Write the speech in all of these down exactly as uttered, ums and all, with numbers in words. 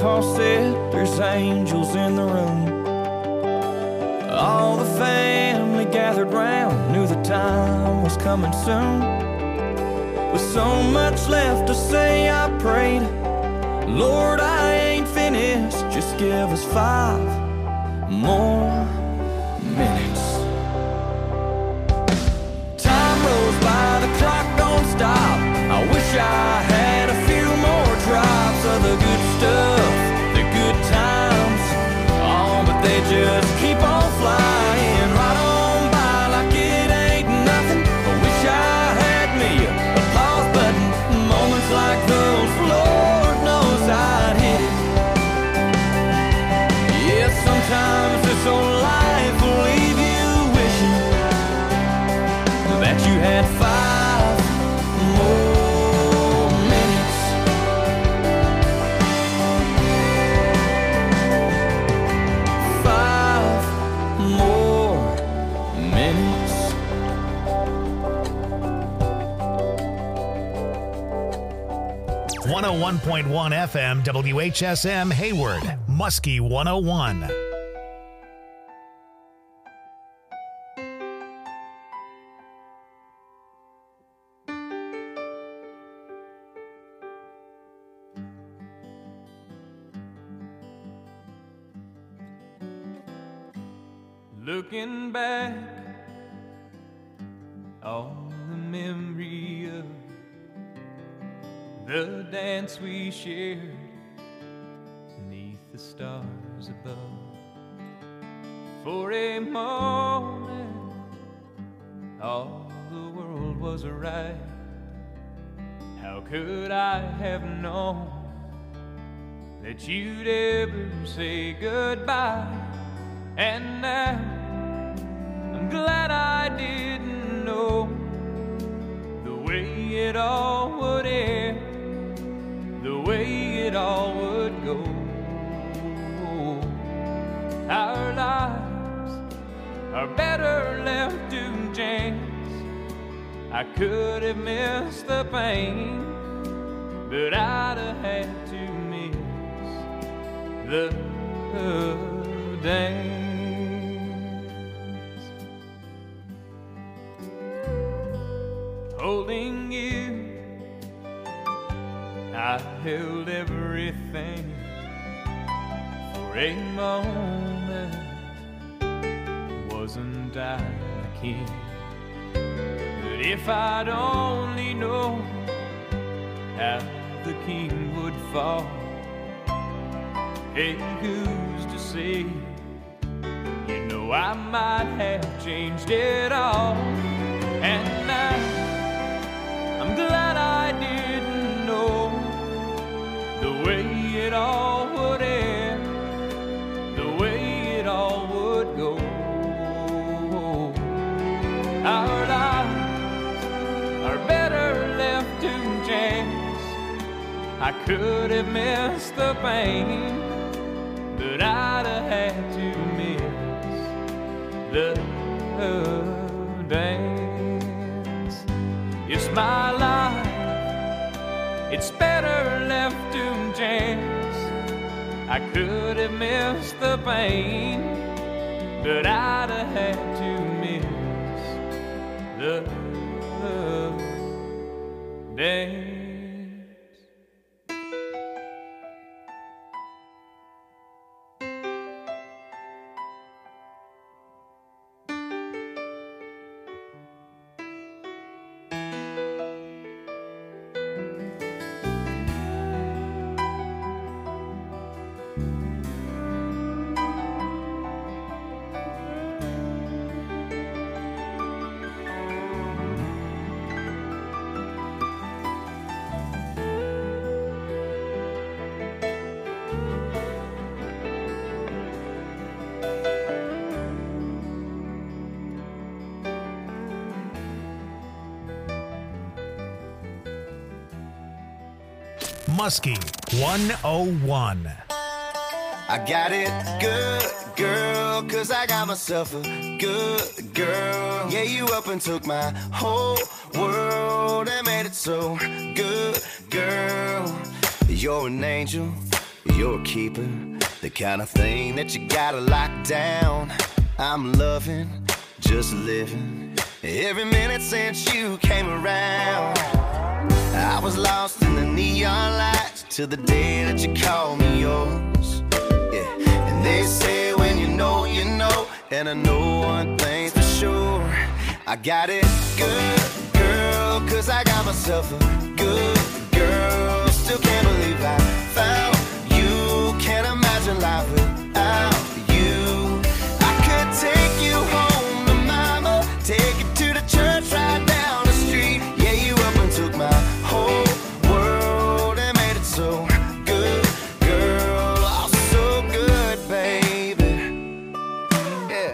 grandpa said there's angels in the room. All the family gathered round, knew the time was coming soon. With so much left to say, I prayed, Lord, I ain't finished, just give us five more minutes. Time rolls by, the clock don't stop. I wish I had a few more drops of the good stuff, the good times. Oh, but they just keep on flying right on by like it ain't nothing. I wish I had me a pause button. Moments like those, Lord knows I'd hit it. Yeah, sometimes this old life will leave you wishing that you had five more minutes. Five more minutes. one oh one point one F M W H S M Hayward, Muskie one oh one. Looking back on the memory of the dance we shared beneath the stars above. For a moment, all the world was right. How could I have known that you'd ever say goodbye? And now I'm glad I didn't know the way it all would end, the way it all would go. Our lives are better left to chance. I could have missed the pain, but I'd have had to miss the dance. Holding you, I held everything. For a moment, wasn't I the king? But if I'd only known how the king would fall, hey, who's to say? You know I might have changed it all. And now I'm glad I didn't know the way it all would end, the way it all would go. Our lives are better left to chance. I could have missed the pain, but I'd have had to miss the dance. It's my life, it's better left to chance. I could have missed the pain, but I'd have had to miss the dance. Muskie one oh one. I got it good, girl, cause I got myself a good girl. Yeah, you up and took my whole world and made it so good, girl. You're an angel, You're a keeper, the kind of thing that you gotta lock down. I'm loving, just living, every minute since you came around. I was lost in the neon lights till the day that you called me yours. Yeah, and they say when you know, you know, and I know one thing's for sure. I got it good, girl, cause I got myself a good girl. Still can't believe I found you. Can't imagine life without you. I could take you home to mama, take you to the church right down the street. Yeah, you up and took my whole world and made it so good, girl. Oh, so good, baby. Yeah.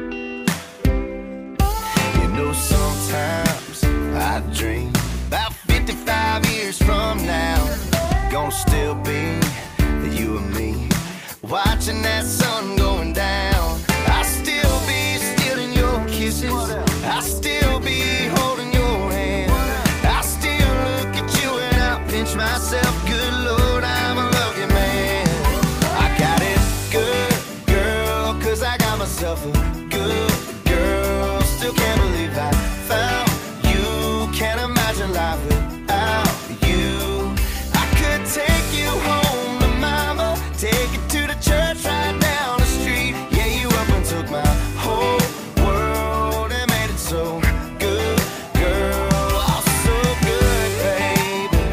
You know, sometimes I dream about fifty-five years from now, gonna still be you and me, watching that sun going down. I'll still be stealing your kisses, I'll still be holding your hand. I'll still look at you and I'll pinch myself. Good Lord, I'm a lucky man. I got it good, girl, cause I got myself a good girl. Still can't believe I found you. Can't imagine life without you. I could take you home to mama, take you to the church right down the street. Yeah, you up and took my whole world and made it so good, girl. Oh, so good, baby.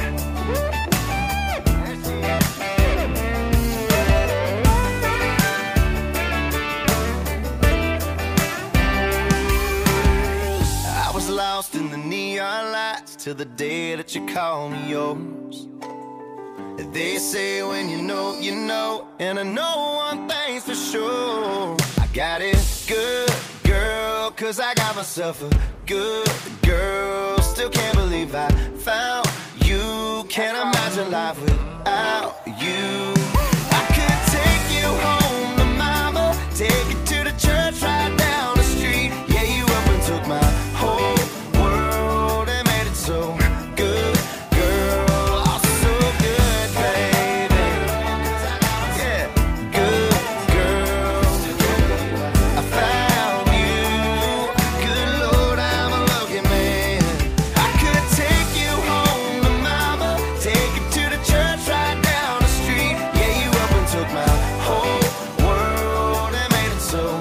I was lost in the neon lights till the day that you called me yours. They say when you know, you know, and I know one thing's for sure. I got it good, girl, cause I got myself a good girl. Still can't believe I found you. Can't imagine life without you. I could take you home to mama, take you to the church right down the street. Yeah, you up and took my whole world and made it so good, girl. Oh, so good, baby. Yeah, good girl. I found you. Good Lord, I'm a lucky man. I could take you home to mama, take you to the church right down the street. Yeah, you up and took my whole world and made it so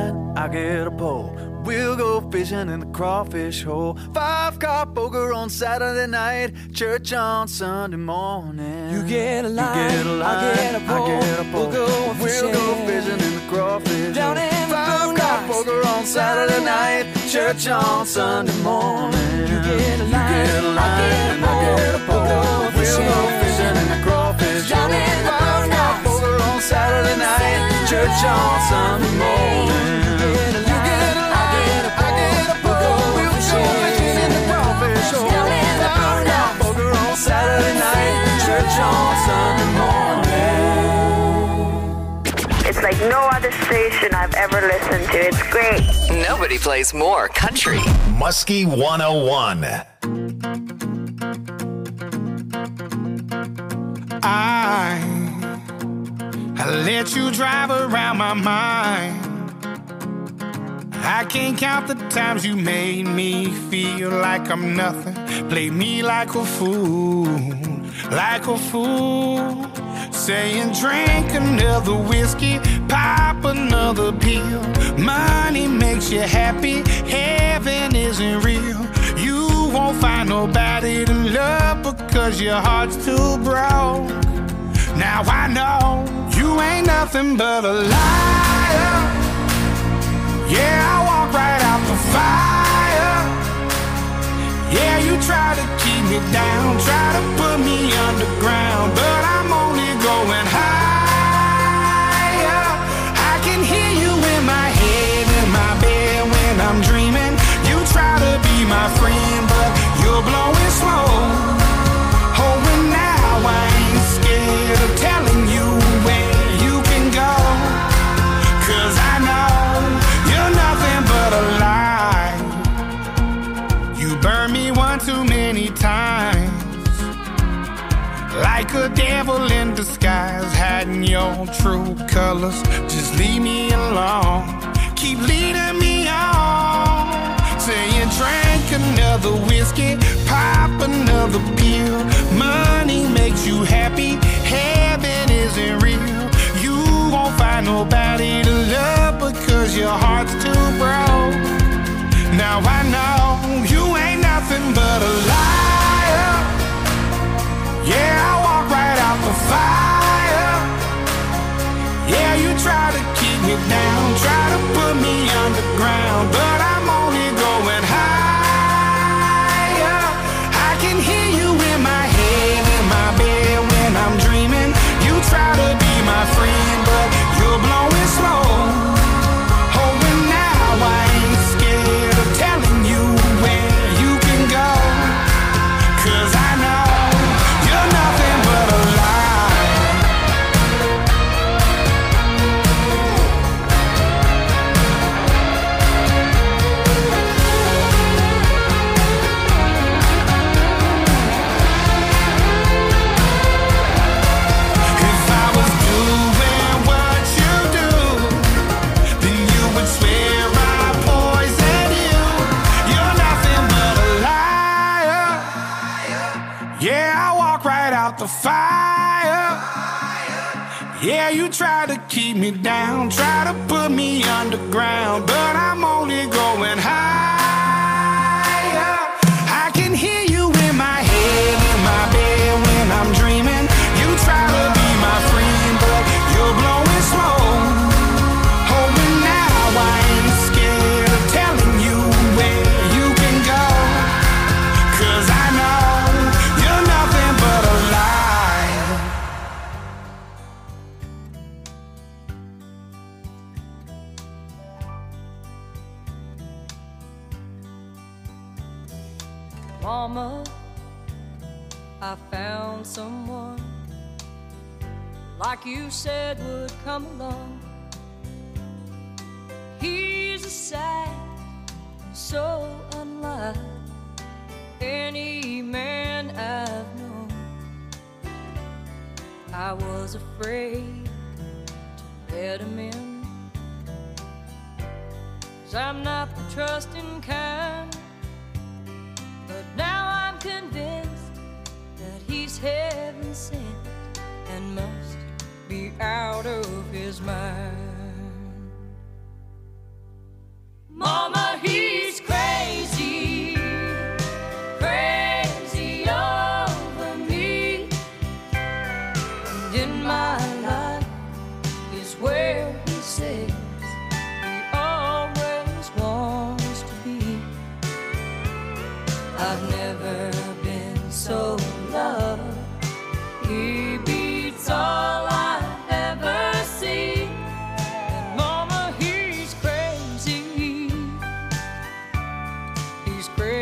night, I get a pole. We'll go fishing in the crawfish hole. Five car poker on Saturday night, church on Sunday morning. You get a line, you get a line, I get a pole. I get a pole. We'll go fishing, we'll go fishing in the crawfish down hole. in Five car poker on Saturday night, church on Sunday morning. You get a line, you get a line, I get a pole. We'll go We'll go fishing in the crawfish hole. Five car poker on Saturday night, church on Sunday morning. Saturday night, church on Sunday morning. It's like no other station I've ever listened to. It's great. Nobody plays more country. Muskie one oh one. I, I let you drive around my mind. I can't count the times you made me feel like I'm nothing. Play me like a fool, like a fool. Saying drink another whiskey, pop another pill. Money makes you happy, heaven isn't real. You won't find nobody to love because your heart's too broke. Now I know you ain't nothing but a liar. Yeah, I walk right out the fire. Yeah, you try to keep me down, try to put me underground, but I'm only going higher. I can hear you in my head, in my bed when I'm dreaming. You try to be my friend, but you're blowing smoke. Oh, and now I ain't scared of telling you where you can go, 'cause I know you're nothing but a lie. You burn me one too many times, like a devil in disguise, hiding your true colors. Just leave me alone, keep leading me on. Saying drink another whiskey, pop another pill. Money makes you happy, heaven isn't real. You won't find nobody to love because your heart's too broke. Now I know you ain't nothing but a liar. Yeah, I walk right out the fire. Yeah, you try to keep me down, try to put me underground, but I'm only going higher. I can hear you in my head, in my bed when I'm dreaming. You try to be my friend, but you're blowing smoke. Oh, and now I ain't scared of telling you where you can go, 'cause I know you're nothing but a lie. If I was doing what you do, then you would swear I poisoned you. You're nothing but a liar. Yeah, I walk right out the fire. Yeah, you try to keep me down, try to put me underground, but I'm only going higher. I can hear you in my head, in my bed when I'm dreaming. You try to be my friend, but you're blowing smoke. Oh, and now I ain't scared of telling you where you can go, 'cause I know you're nothing but a lie. Mama, I found someone like you said would come along. He's a sight so unlike any man I've known. I was afraid to let him in, 'cause I'm not the trusting kind. But now I'm convinced that he's heaven sent and must. 'Cause I'm not the trusting kind, but now I'm convinced that he's heaven sent and must be out of his mind.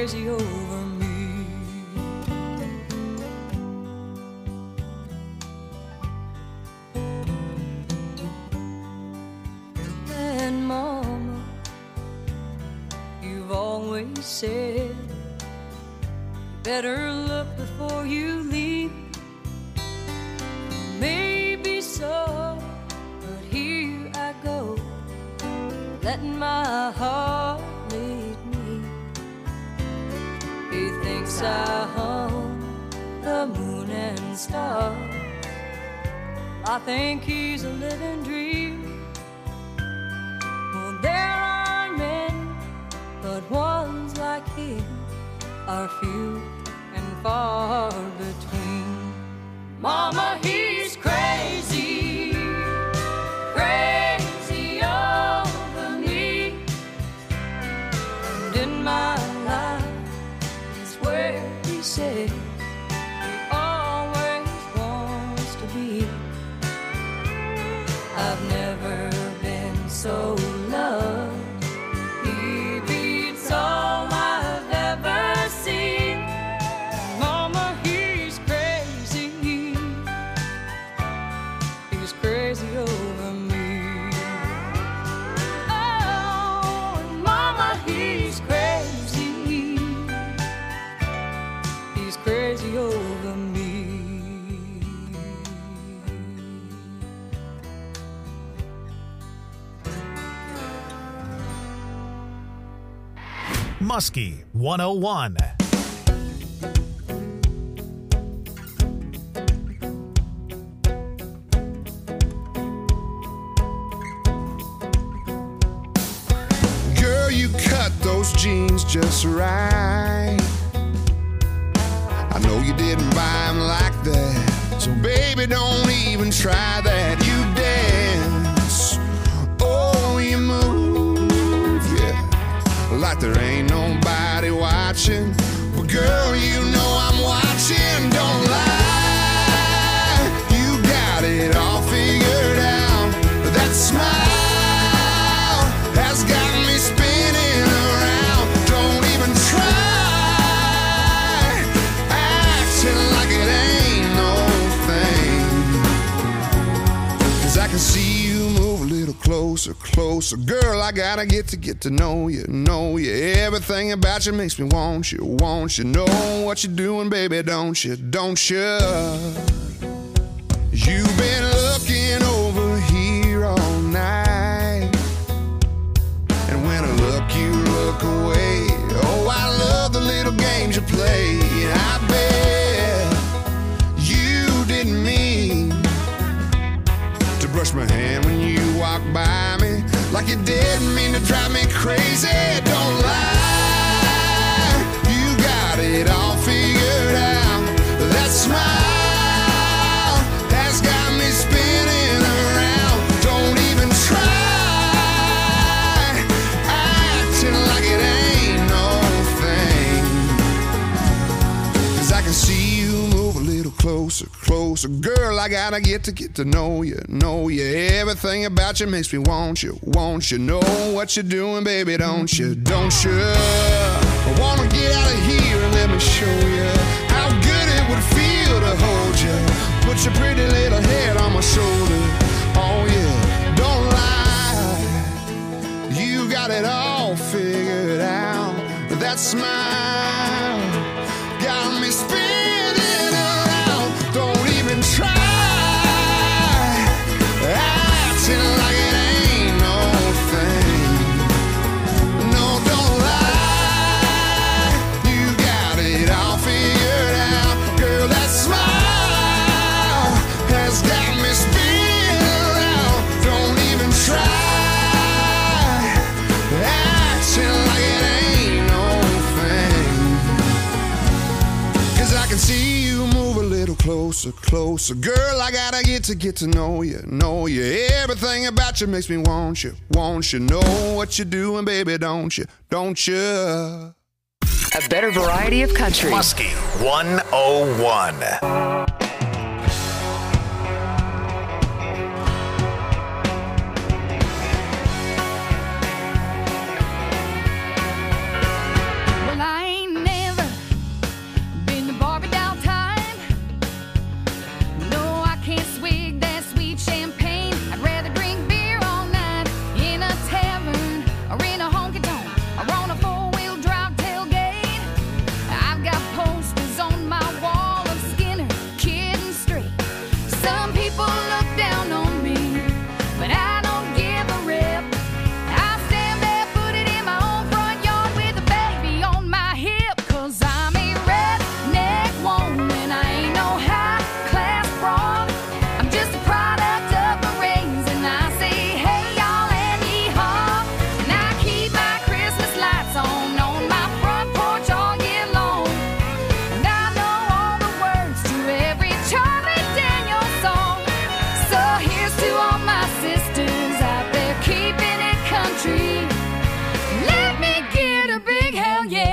crazy over me. And Mama, you've always said better look before you leave. Maybe so, but here I go, letting my heart lead me. He thinks I hung the moon and stars. I think he's a living dream. Well, there are men, but ones like him are few and far between. Mama, he's crazy, crazy over me. And in my life is where he said he always wants to be. I've never been so loved. He beats all I've ever seen. Mama, he's crazy. He's crazy over me. Oh, and Mama, he's crazy. He's crazy over me. Muskie one oh one. Girl, you cut those jeans just right. I know you didn't buy them like that, so baby, don't even try that. You dance, oh, you move, yeah, like there ain't nobody watching. But girl, you know I'm watching, don't lie. You got it all figured out. That smile has got me spinning around. Don't even try acting like it ain't no thing. 'Cause I can see you move a little closer, closer. Girl, I gotta get to get to know you, know you. Everything about you makes me want you, want you. Know what you're doing, baby, don't you, don't you? You've been looking over here all night, and when I look, you look away. Oh, I love the little games you play. I bet you didn't mean to brush my hand when you walk by me, like you didn't mean to drive me crazy. Don't lie, you got it all figured out. That smile has got me spinning around. Don't even try acting like it ain't no thing. 'Cause I can see you move a little closer, closer. Girl, I gotta get to get to know you, know you. Everything about you makes me want you, want you. Know what you're doing, baby, don't you, don't you? I wanna get out of here and let me show you how good it would feel to hold you. Put your pretty little head on my shoulder. Oh yeah, don't lie, you got it all figured out. That smile got me spinning around. Don't even try acting like it ain't no thing. No, don't lie, you got it all figured out. Girl, that smile has got me spinning around. Don't even try acting like it ain't no thing. 'Cause I can see you move a little closer, closer. Girl, I gotta get to get to know you, know you. Everything about you makes me want you, want you. Know what you're doing, baby, don't you, don't you? A better variety of country. Muskie one oh one. Well, I ain't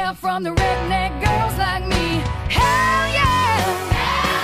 yeah, from the redneck girls like me. Hell yeah! Hell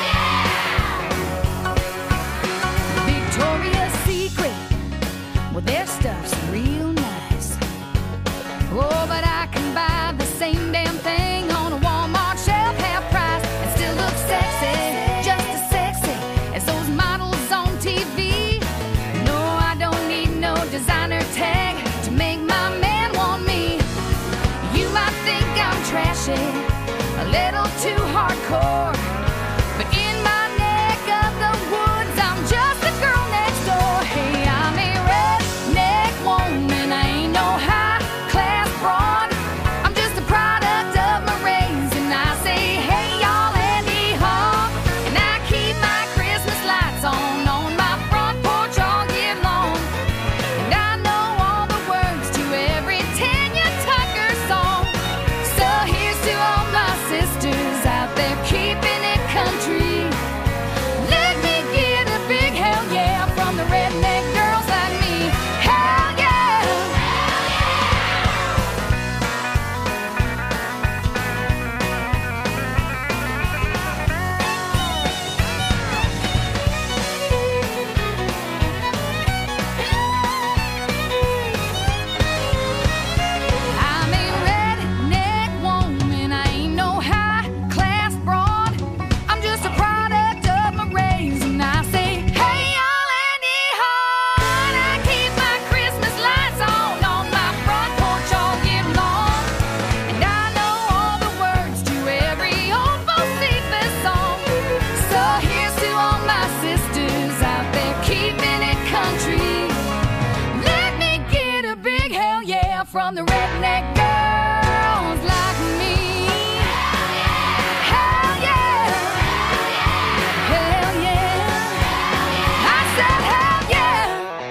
yeah! Victoria's Secret, well, their stuff's real nice. Oh, but I can buy the same damn thing on a Walmart shelf, half price, and still look sexy, just as sexy as those models on T V. No, I don't need no designer tag to make my man want me. You might think I'm trashy, a little too hardcore, but in my neck of the woods, I'm just the girl next door. Hey, I'm a redneck woman, I ain't no high-class broad. I'm just a product of my race, and I say, hey, y'all, Andy Hall. And I keep my Christmas lights on on my front porch all year long. And I know all the words to every Tanya Tucker song. So here's to all my sisters out there keeping it country. Let me get a big hell yeah from the redneck girls like me. Hell yeah! I'm a redneck woman, I ain't no high-class broad. I'm just a product of my race, and I say, hey, y'all, Andy Hart. I keep my Christmas lights on on my front porch all year long. And I know all the words to every old Bocephus song. So here's to all my sisters out there keeping it country. Let me get a big hell yeah from the redneck girls like me. Hell yeah! Hell yeah! I said hell yeah!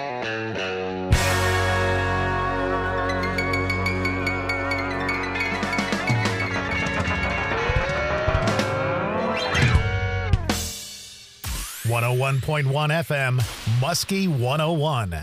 one oh one point one F M, Muskie one oh one.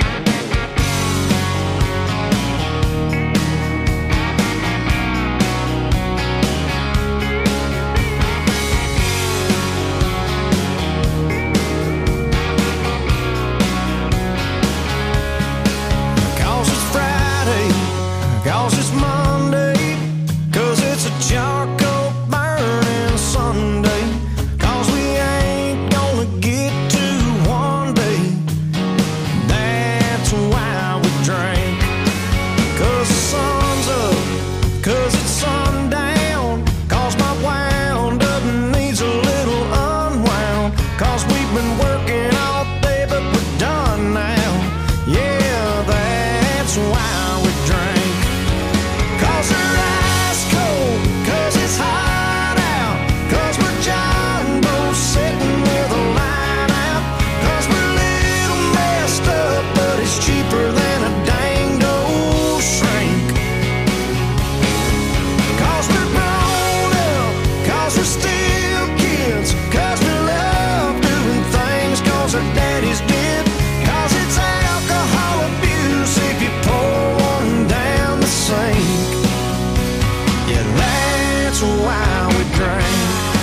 Cause it's Friday, cause it's Monday, cause it's a charcoal burning Sunday, cause we ain't gonna get to one day. That's why we drink. Cause the sun's up, cause it's sundown, cause my wound up needs a little unwound, cause we've been working all day but we're done now. Yeah, that's why we drink. Cause they're ice cold, cause it's hot out, cause we're jumbo sitting with a line out, cause we're a little messed up, but it's cheaper than a dang old shrink. Cause we're grown up, cause we're still kids, cause we love doing things cause our daddies did, cause it's alcohol abuse if you pour one down the sink. Yeah, that's why we drink.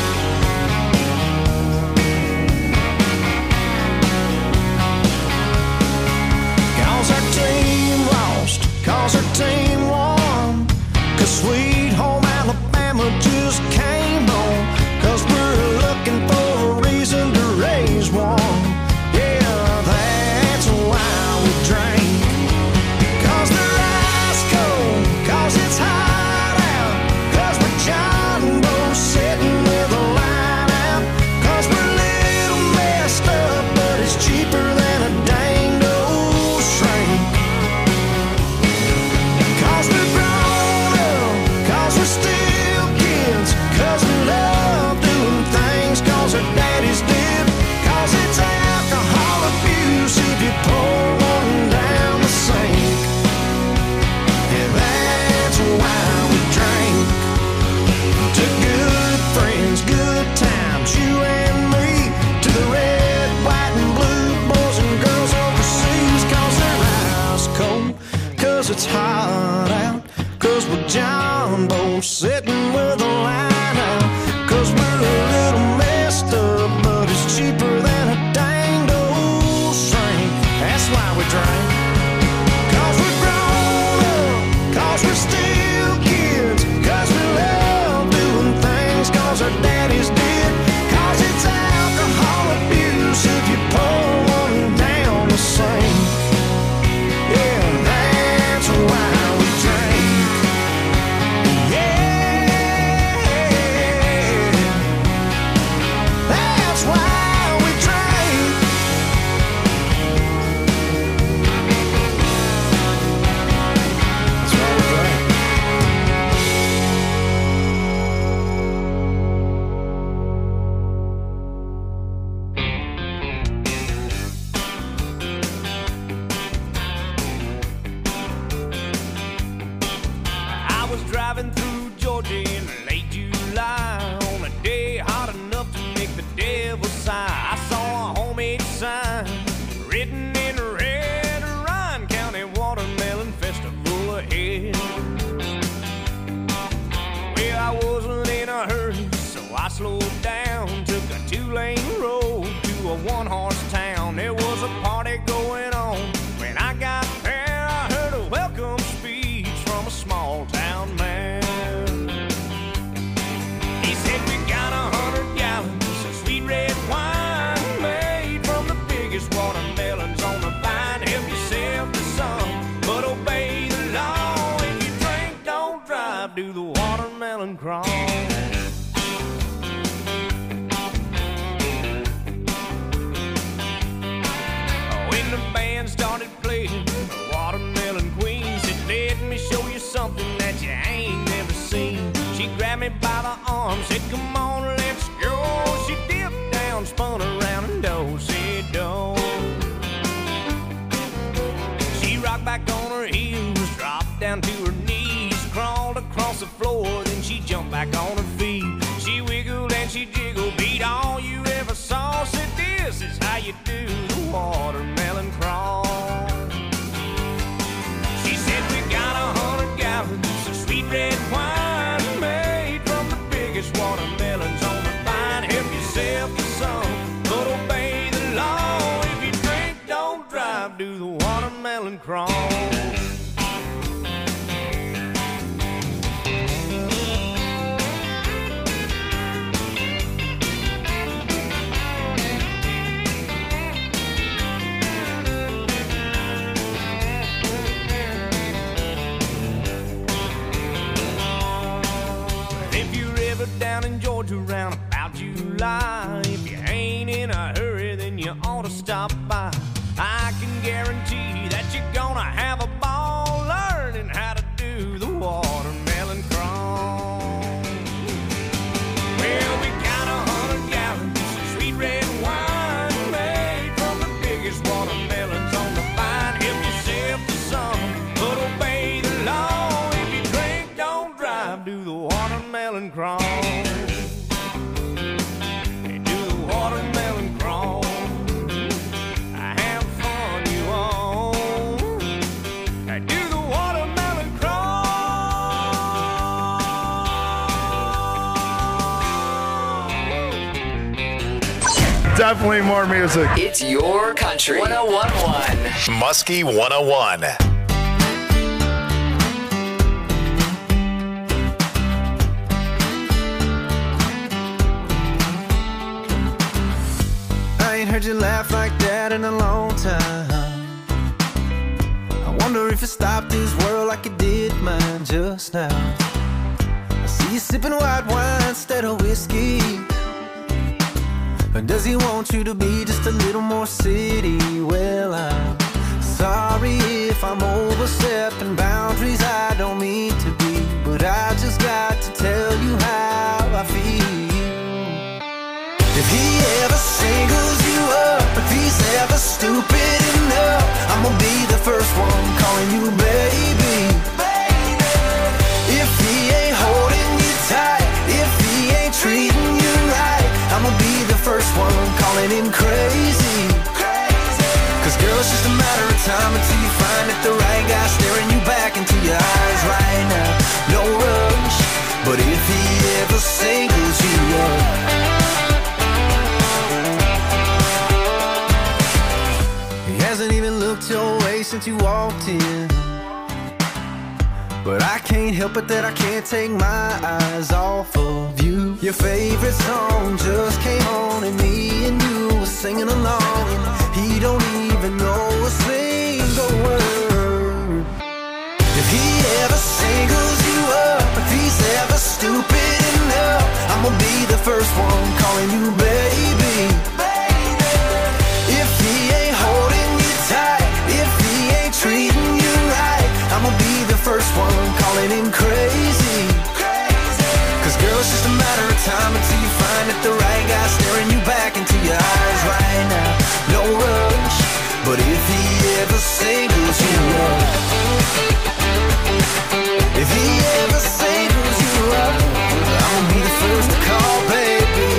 Cause our team lost, cause our team won, cause Sweet Home Alabama just came on, cause we're looking for a reason to raise one. Yeah, that's why we drink. Cause they're ice cold, cause it's hot out, cause we're jumbo sitting with a line out, cause we're a little messed up, but it's cheaper than a dang old shrink. Cause we're grown up, cause we're still kids, cause we love doing things cause our daddies did, cause it's alcohol abuse if you pour one down the sink. Yeah, that's why we drink. To good friends, good times, you and me, to the red, white, and blue boys and girls overseas, cause they're ice cold, cause it's hot out, cause we're jumbo I'm sitting with a line out, 'cause we're a little messed up, but it's cheaper than a danged old shrink. That's why we drink. 'Cause we're grown up, 'cause we're still kids, 'cause we love doing things 'cause our daddies did. 'Cause it's alcohol abuse if you pour one down the sink. Yeah, that's why we drink. Driving through Georgia in late July on a day hot enough to make the devil sigh. I saw a homemade sign written in red, Ryan County Watermelon Festival ahead. Well, I wasn't in a hurry, so I slowed down, took a two-lane road to a one-horse town. There was a party going on. When I got there, I heard a welcome speech from a small town man. He said, we got a hundred gallons of sweet red wine made from the biggest watermelons on the vine. Help yourself to some, but obey the law. If you drink, don't drive, do the watermelon crawl. When the band started playing, the Watermelon Queen said, let me show you something that you ain't never seen. She grabbed me by the arm, said, come on, let's go. She dipped down, spun around, and do-si-do. She rocked back on her heels, dropped down to her knees, crawled across the floor, then she jumped back on her feet. She wiggled and she jiggled, beat all you ever saw. Said, this is how you do the watermelon crawl. She said, we got a hundred gallons of sweet red wine made from the biggest watermelons on the vine. Help yourself to some, but obey the law. If you drink, don't drive, do the watermelon crawl. Down in Georgia round about July, if you ain't in a hurry, then you ought to stop by. I can guarantee that you're gonna have a ball learning how to do the watermelon crawl. Well, we got a hundred gallons of sweet red wine made from the biggest watermelons on the vine. Help yourself to some, but obey the law. If you drink, don't drive, do the watermelon crawl. Watermelon crawl. Have fun, you all. Do the watermelon crawl. Definitely more music. It's your country. one oh one point one. Muskie one oh one. I ain't heard you laugh like that in a long time. I wonder if it stopped this world like it did mine just now. I see you sipping white wine instead of whiskey. Or does he want you to be just a little more city? Well, I'm sorry if I'm overstepping boundaries I don't mean to be, but I just got to tell you how I feel. If he ever singles you up, if he's ever stupid enough, I'm gonna be the first one calling you baby. Baby. If he ain't holding you tight, if he ain't treating you right, I'm gonna be the first one calling him crazy. Crazy. Cause girl, it's just a matter of time until you find that the right guy staring you back into your eyes right you walked in. But I can't help it that I can't take my eyes off of you. Your favorite song just came on and me and you were singing along, and he don't even know a single word. If he ever singles you up, if he's ever stupid enough, I'm gonna be the first one calling you baby. Baby. If he ain't holding you tight, if he ain't treating you right, I'm gonna be the first one calling him crazy. Crazy. Cause girl, it's just a matter of time until you find that the right guy staring you back into your eyes right now. No rush, but if he ever singles you up, if he ever singles you up, I'll be the first to call, baby.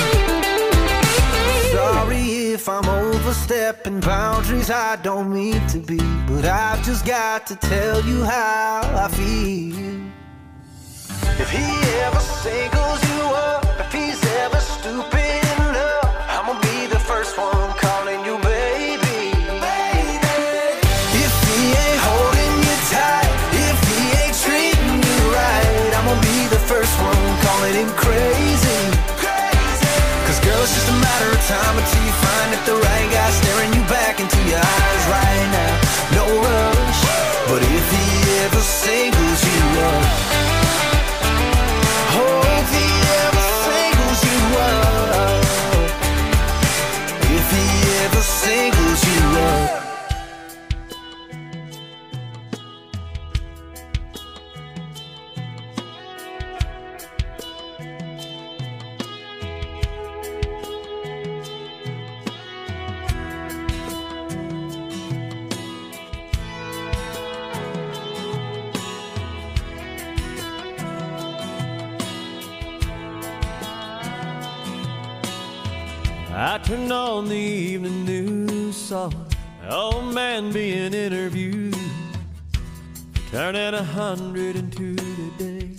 Sorry if I'm overstepping boundaries I don't mean to be, but I've just got to tell you how I feel. If he ever singles you up, if he's ever stupid enough, I'ma be the first one calling you baby. Baby. If he ain't holding you tight, if he ain't treating you right, I'ma be the first one calling him crazy. Crazy. Cause girl, it's just a matter of time until you find that the right guy staring you back into your eyes right now. No rush, but if he ever singles you up, oh, if he ever singles you up, if he ever singles you up. I turned on the evening news, saw an old man being interviewed, turning a hundred and two today.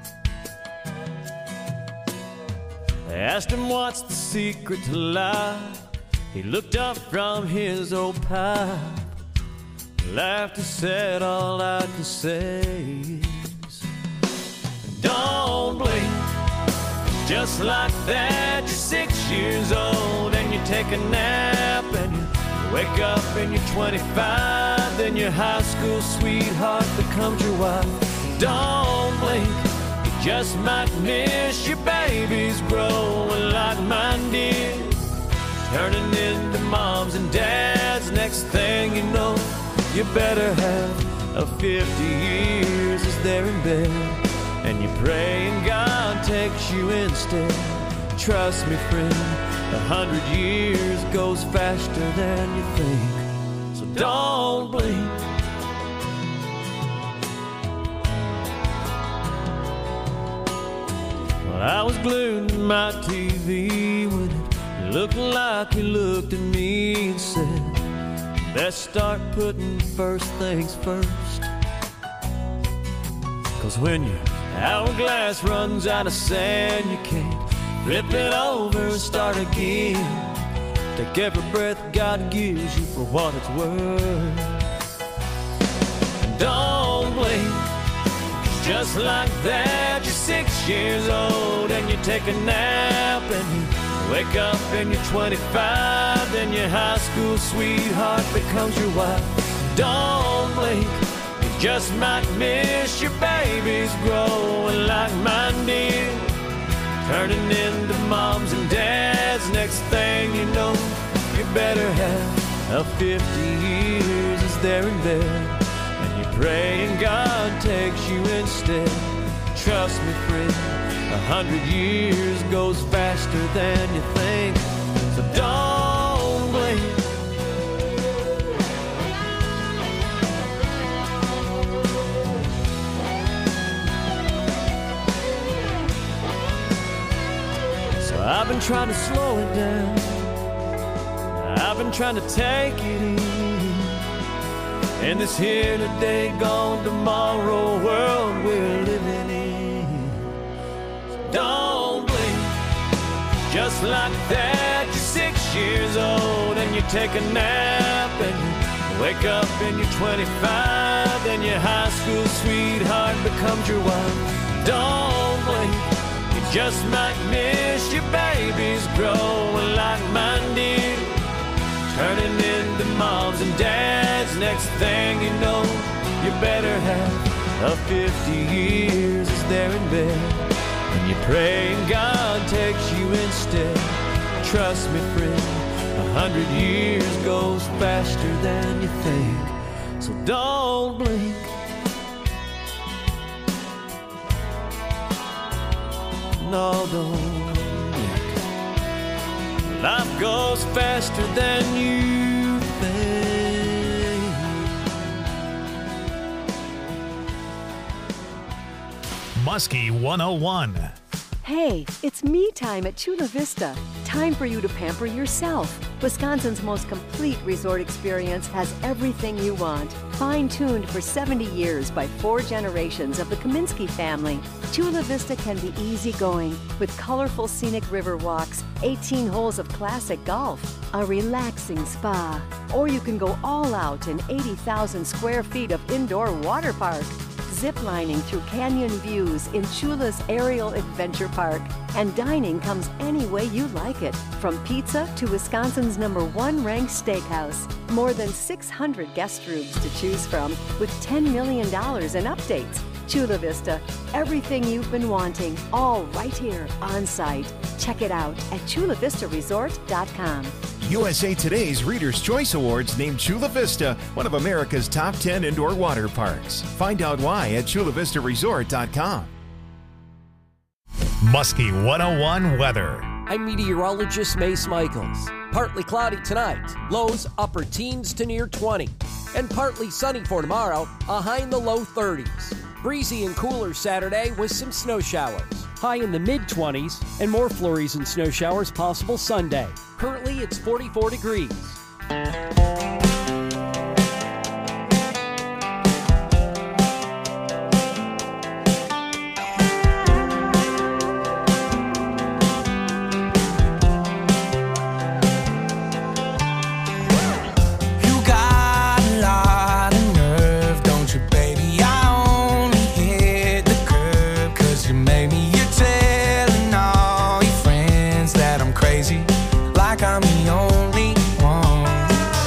They asked him what's the secret to life. He looked up from his old pipe, laughed and said, all I can say is, don't blink. Just like that, you're six years old and you take a nap and you wake up and you're twenty-five, then your high school sweetheart becomes your wife. Don't blink, you just might miss your babies growing like mine did, turning into moms and dads. Next thing you know, you better have a fifty years as they're in bed, and you pray and God takes you instead. Trust me, friend, a hundred years goes faster than you think, so don't blink. Well, I was glued to my T V when it looked like he looked at me and said, best start putting first things first. Cause when your hourglass runs out of sand, you can't flip it over and start again. Take every breath God gives you for what it's worth. Don't blink, just like that, you're six years old and you take a nap and you wake up and you're twenty-five, then your high school sweetheart becomes your wife. Don't blink, just might miss your babies growing like mine did, turning into moms and dads. Next thing you know, you better have a fifty years as they're in bed, and you pray and God takes you instead. Trust me, friend, a hundred years goes faster than you think, so don't blink. I've been trying to slow it down, I've been trying to take it easy, in this here today, gone tomorrow world we're living in. So don't blink, just like that, you're six years old and you take a nap and you Wake up and you're twenty-five, and your high school sweetheart becomes your wife. Don't blink, you just might miss your babies growing like mine did, turning into moms and dads. Next thing you know, you better have a fifty years is there in bed, and you pray and God takes you instead. Trust me, friend, a hundred years goes faster than you think, so don't blink. No, don't blink. Life goes faster than you think. Muskie one oh one. Hey, it's me time at Chula Vista. Time for you to pamper yourself. Wisconsin's most complete resort experience has everything you want. Fine-tuned for seventy years by four generations of the Kaminsky family, Chula Vista can be easygoing with colorful scenic river walks, eighteen holes of classic golf, a relaxing spa, or you can go all out in eighty thousand square feet of indoor water park. Ziplining through canyon views in Chula's Aerial Adventure Park. And dining comes any way you like it, from pizza to Wisconsin's number one ranked steakhouse. More than six hundred guest rooms to choose from with ten million dollars in updates. Chula Vista, everything you've been wanting, all right here on site. Check it out at chula vista resort dot com. U S A Today's Reader's Choice Awards named Chula Vista one of America's top ten indoor water parks. Find out why at chula vista resort dot com. Muskie one oh one weather. I'm meteorologist Mace Michaels. Partly cloudy tonight, lows upper teens to near twenty. And partly sunny for tomorrow, a high in the low thirties. Breezy and cooler Saturday with some snow showers. High in the mid-twenties and more flurries and snow showers possible Sunday. Currently, it's forty-four degrees. Like I'm the only one.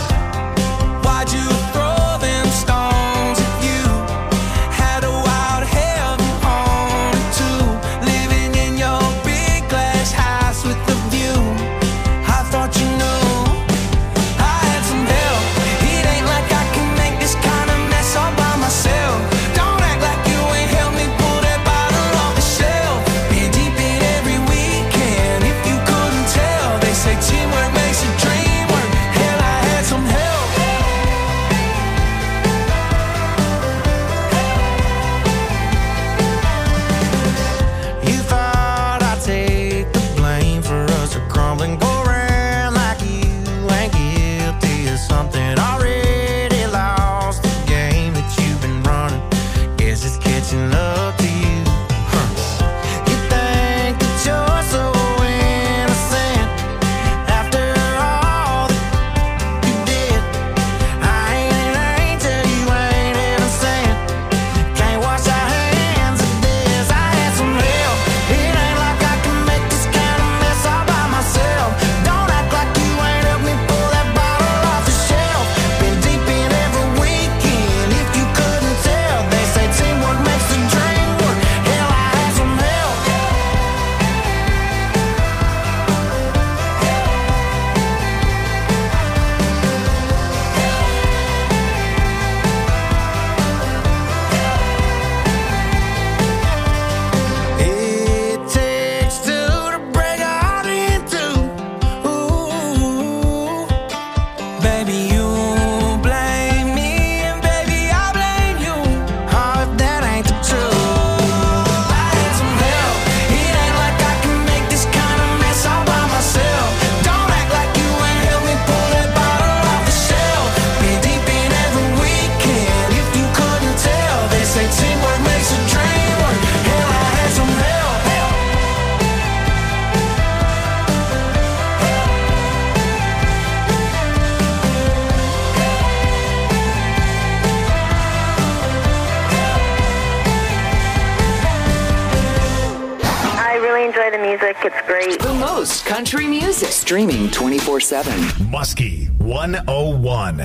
music. It's great. The most country music. Streaming twenty-four seven. Muskie one oh one.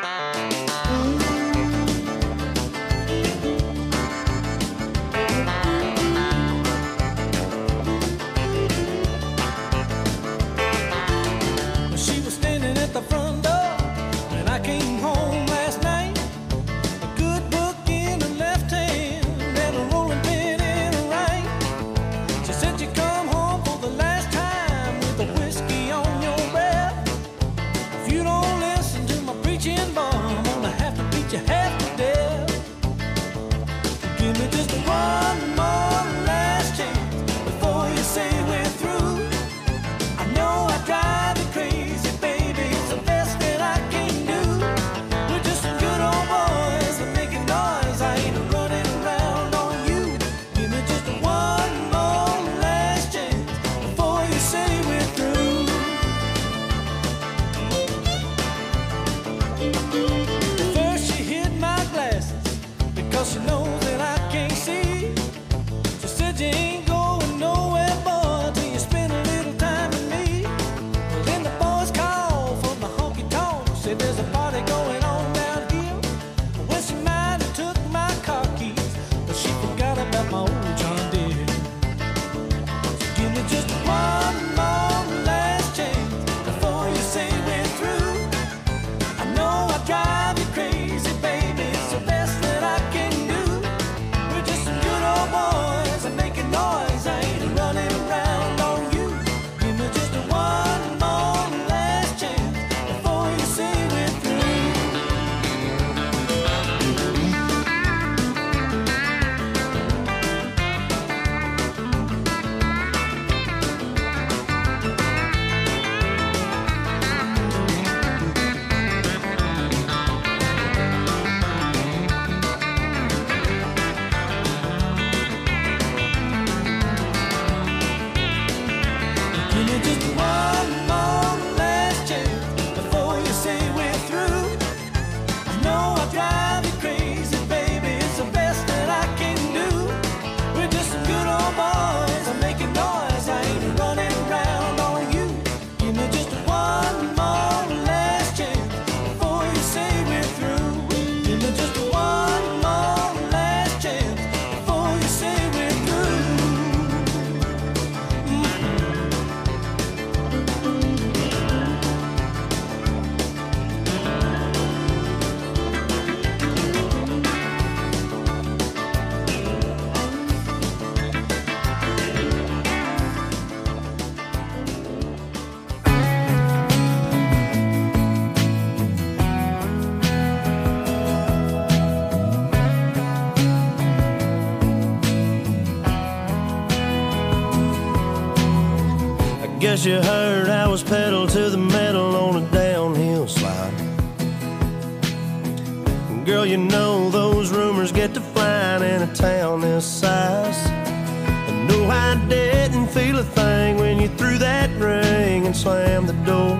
She was standing at the front door when I came home last night. A good book in her left hand and a rolling pin in her right. She said you come home for the last time with a whiskey on your breath. If you don't listen to my preaching bar, I'm gonna have to beat you half to death. Give me just one more last chance before you say we're through. I know I drive you crazy, baby. It's the best that I can do. We're just some good old boys that making noise. I ain't running around on you. Give me just one more last chance before you say we're through. First she hid my glasses because she knows that I can't see. She said you ain't going nowhere, boy, till you spend a little time with me. Well, then the boys called from the honky tonk, said there's a party going on down here. Well, she might have took my car keys, but she forgot about my old John Deere. So give me just one more last chance before you say we're through. I know I drive you crazy, baby. It's the best that I can do. We're just some good old boys and making noise. I ain't running around on you. Give me just one more last chance before you say we're through. Give me just one more last chance before you say we're through. I know I drive you crazy, baby. It's the best that I can do. We're just some good old boys. I'm making noise. I ain't running around on you. Give me just one more last chance before you say we're through. Give me just one more last chance before you say we're through. I guess you heard I was pedal to the metal on a downhill slide. Girl, you know those rumors get to flying in a town this size. And no, I didn't feel a thing when you threw that ring and slammed the door.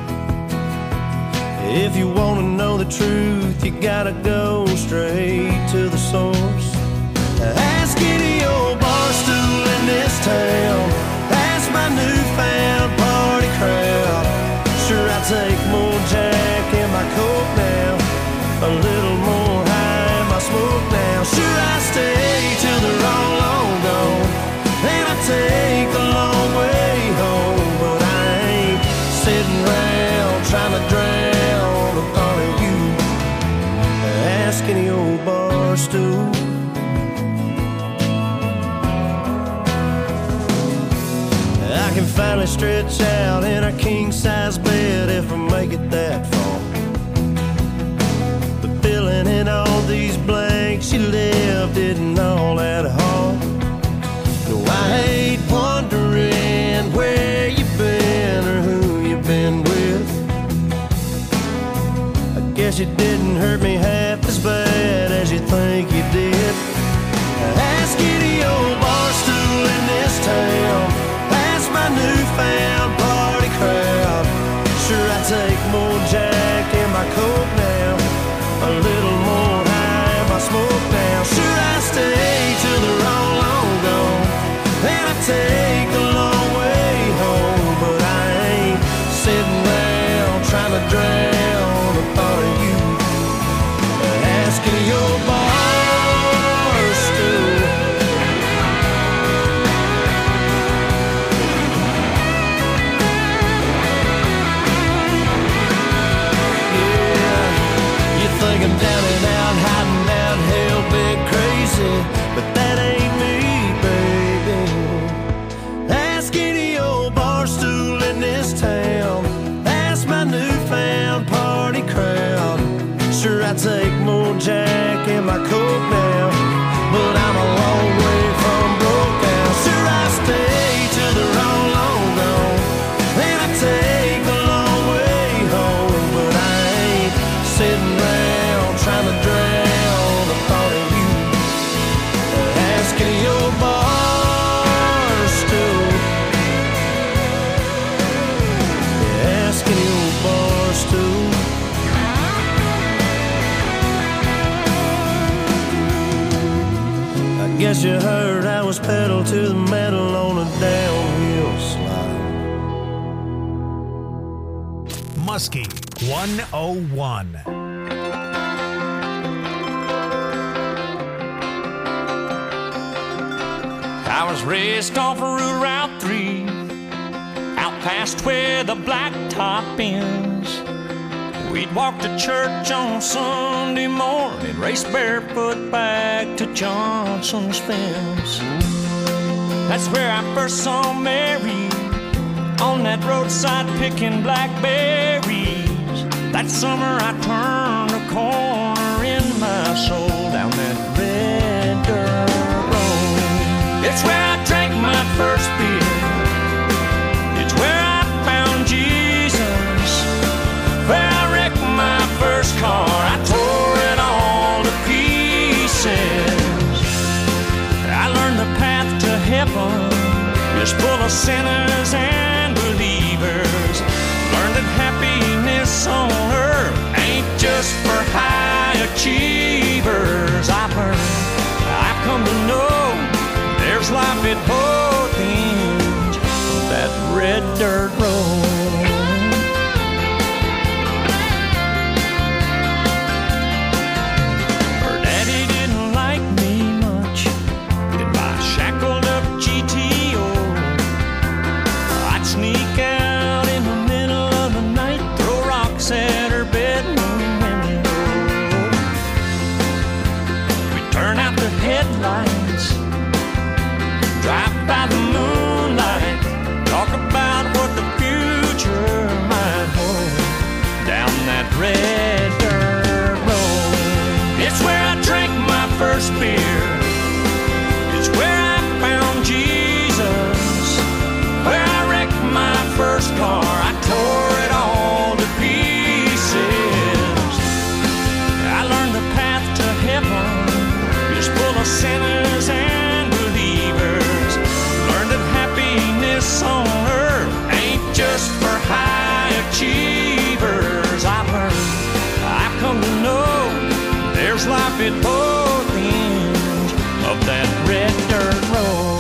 If you want to know the truth, you gotta go straight to the source. Ask any old bar stool in this town. Ask my newfound party crowd. Sure, I take more Jack in my coat now, a little more high in my smoke now. Sure, I stay till they're all long gone, and I take the long way home. But I ain't sitting around trying to drown the thought of you. Ask any old bar stool. I can finally stretch out in a king-size bed if I make it that far. But filling in all these blanks you left isn't all that hard. No, I hate wondering where you've been or who you've been with. I guess you didn't hurt me half as bad as you think you did. Ask any old bar stool in this town. My newfound party crowd. Sure, I take more Jack in my coat now, a little more high in my smoke now. Sure, my coat now, but I'm a long way from broke now. Sure, I stay till they're all long gone, and I take the long way home, but I ain't sitting around trying to drown the thought of you asking your bar stool, asking your bar stool. I guess you heard I was pedal to the metal on a downhill slide. Muskie one oh one. I was raised off of Route three, out past where the blacktop ends. We'd walk to church on Sunday morning, race barefoot back to Johnson's fence. That's where I first saw Mary, on that roadside picking blackberries. That summer I turned a corner in my soul down that red dirt road. It's where I drank my first beer. It's where I found Jesus. Where I wrecked my first car. I tore it all to pieces. I learned the path to heaven is full of sinners and believers. Learned that happiness on earth ain't just for high achievers. I've learned, I've come to know there's life at both ends of that red dirt road. Her daddy didn't like me much in my shackled up G T O. I'd sneak out in the middle of the night, throw rocks at her bedroom window. We'd turn out the headlights, drive by the moonlight, talk about what the future might hold down that red dirt road. It's where I drank my first beer. It's where I found Jesus. Where I wrecked my first car. I tore it all to pieces. I learned the path to heaven is full of sinners and believers. Learned that happiness on earth ain't just for high achievers. I've learned, I've come to know there's life at both ends of that red dirt road.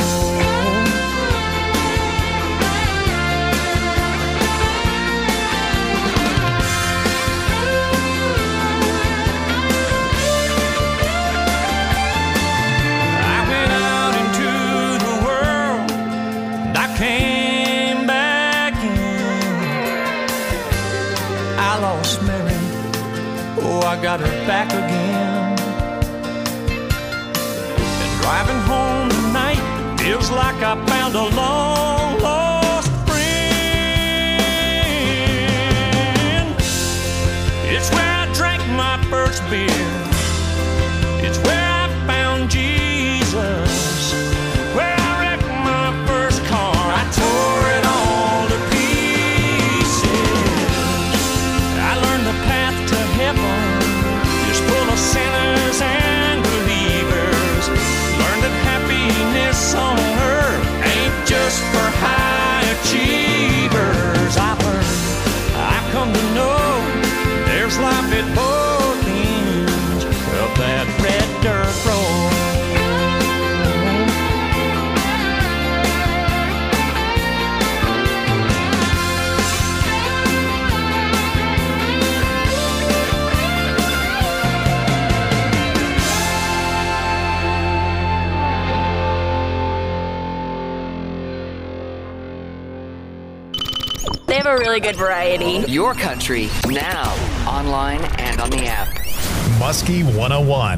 I went out into the world and I came back in. I lost Mary, oh, I got her back again. And driving home tonight feels like I found a long lost friend. It's where I drank my first beer. It's where I found Jesus. Where I wrecked my first car. I tore it all to pieces. I learned the path to heaven is full of sinners and believers. Learned that happiness on earth ain't just for high achievers. I've learned, I've come to know there's life at both ends of that red dirt road. They have a really good variety. Your country, now, online and on the app. Muskie one oh one.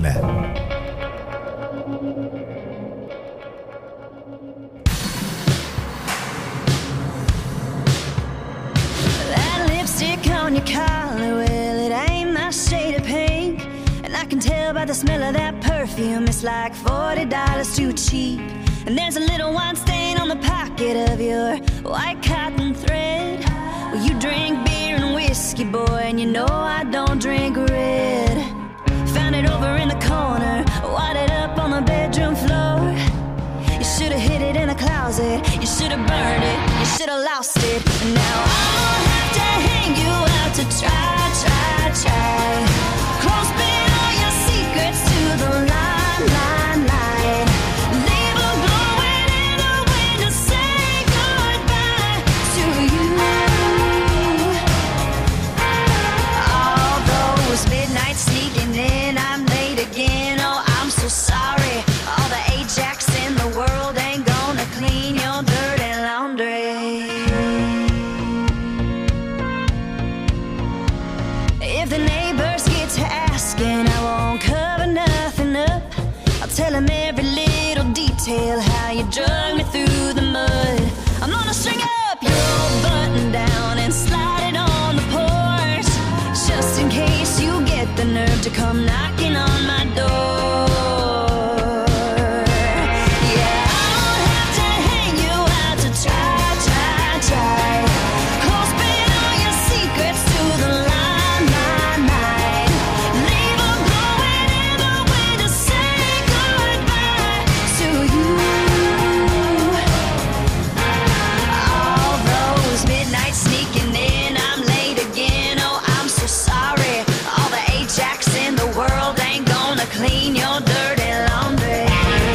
That lipstick on your collar, well, it ain't my shade of pink. And I can tell by the smell of that perfume, it's like forty dollars too cheap. And there's a little wine stain on the pocket of your white cotton thread. Well, you drink beer and whiskey, boy, and you know I don't drink red. Found it over in the corner, wadded up on the bedroom floor. You should've hid it in a closet, you should've burned it, you should've lost it. And now I'll have to hang you out to try, try, try. Close bid all your secrets to the line, line, line. Leave a glowing in the wind to say goodbye to you. All those midnights sneaking in, I'm late again, oh I'm so sorry. All the Ajax in the world ain't gonna clean your dirty laundry. If the neighbors get to asking, I won't cover nothing up. I'll tell them every little detail, how you drug me through the mud. I'm gonna string up your old button down and slide it on the porch, just in case you get the nerve to come knocking on my door. Yeah, I'll have to hang you out to try, try, try. Close bid all your secrets to the line, line, line. Leave a glowing in the wind to say goodbye to you. All those midnights sneaking in, I'm late again, oh I'm so sorry. All the Ajax in the world ain't gonna clean your dirty laundry.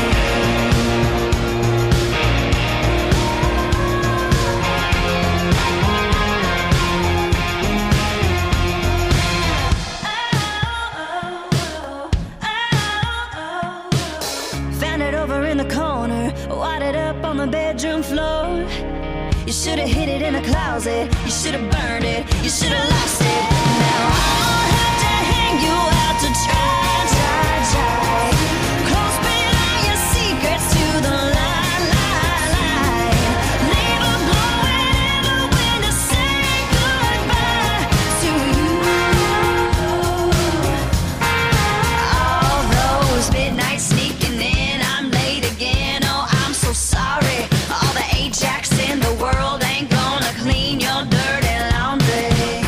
Found it over in the corner, wadded up on the bedroom floor. You should've hid it in a closet, you should've burned it, you should've lost it. Now I'll have to hang you out to try, try, try. Close bid all your secrets to the line, line, line. Leave a glowing in the wind to say goodbye to you. All those midnights sneaking in, I'm late again, oh I'm so sorry. All the Ajax in the world ain't gonna clean your dirty laundry.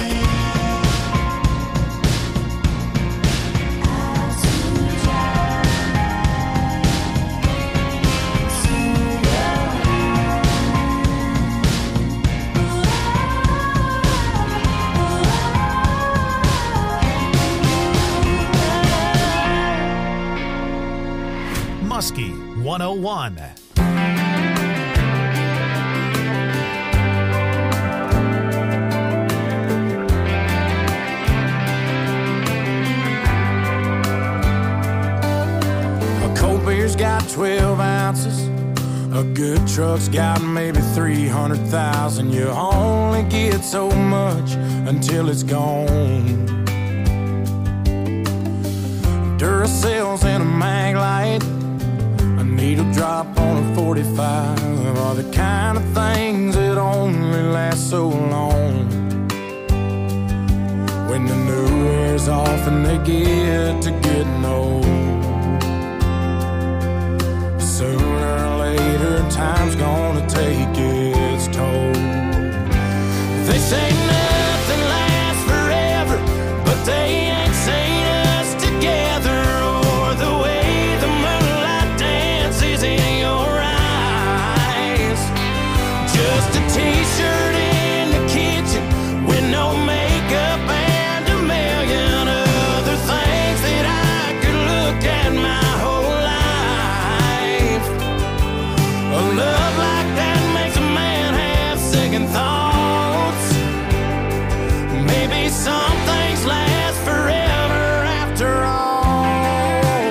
Muskie one oh one. A cold beer's got twelve ounces. A good truck's got maybe three hundred thousand. You only get so much until it's gone. Duracell's in a mag light, a needle drop on a forty-five are the kind of things that only last so long. When the new wears off and they get to getting old, sooner or later time's gonna take its toll. They say nothing lasts forever, but they ain't seen us together, or the way the moonlight dances in your eyes. Just a t-shirt in the kitchen with no makeup and a million other things that I could look at my whole life. A love like that makes a man have second thoughts. Maybe some things last forever after all.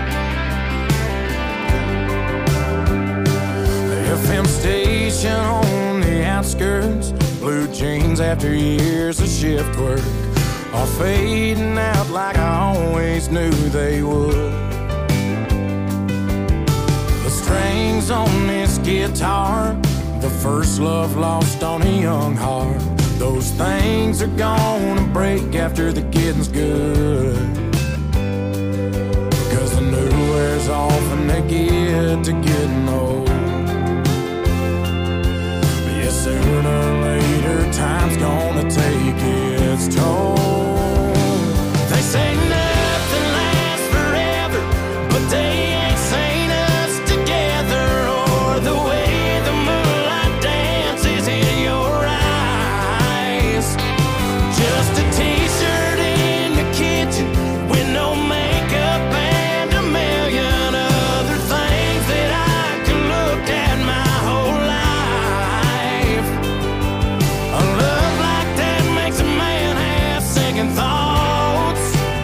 The F M station on the outskirts, blue jeans after years of shift work are fading out like I always knew they would. The strings on this guitar, the first love lost on a young heart, those things are gonna break after the getting's good. when they get to getting old. But yeah, sooner or later, time's gonna take its toll. They say nothing lasts forever, but they ain't seen us together, or the way the moonlight dances in your eyes. Just a t-shirt in the kitchen with no makeup and a million other things that I could look at my whole life. A love like that makes a man have second thoughts.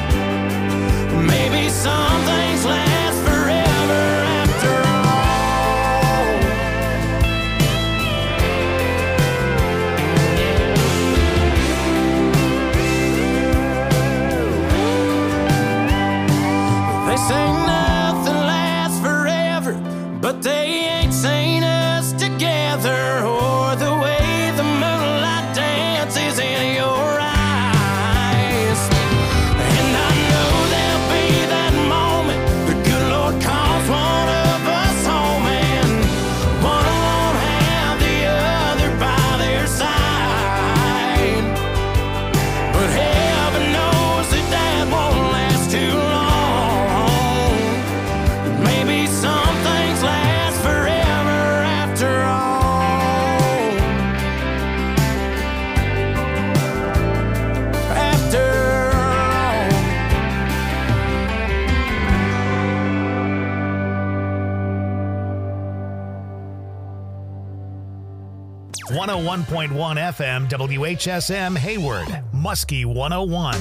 Maybe some things last forever after all. They say nothing lasts forever, but they ain't seen us together, or the way the moonlight dances in your eyes. And I know there'll be that moment the good Lord calls one of us home, and one won't have the other by their side. But heaven knows that that won't last too long. Maybe some things last forever after all. After all. one oh one point one F M W H S M Hayward, Muskie one oh one.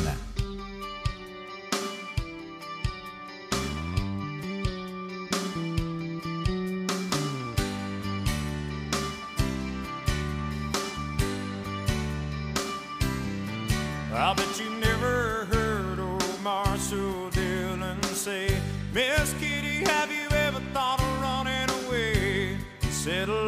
I bet you never heard old Marshall Dillon say, Miss Kitty, have you ever thought of running away? Settle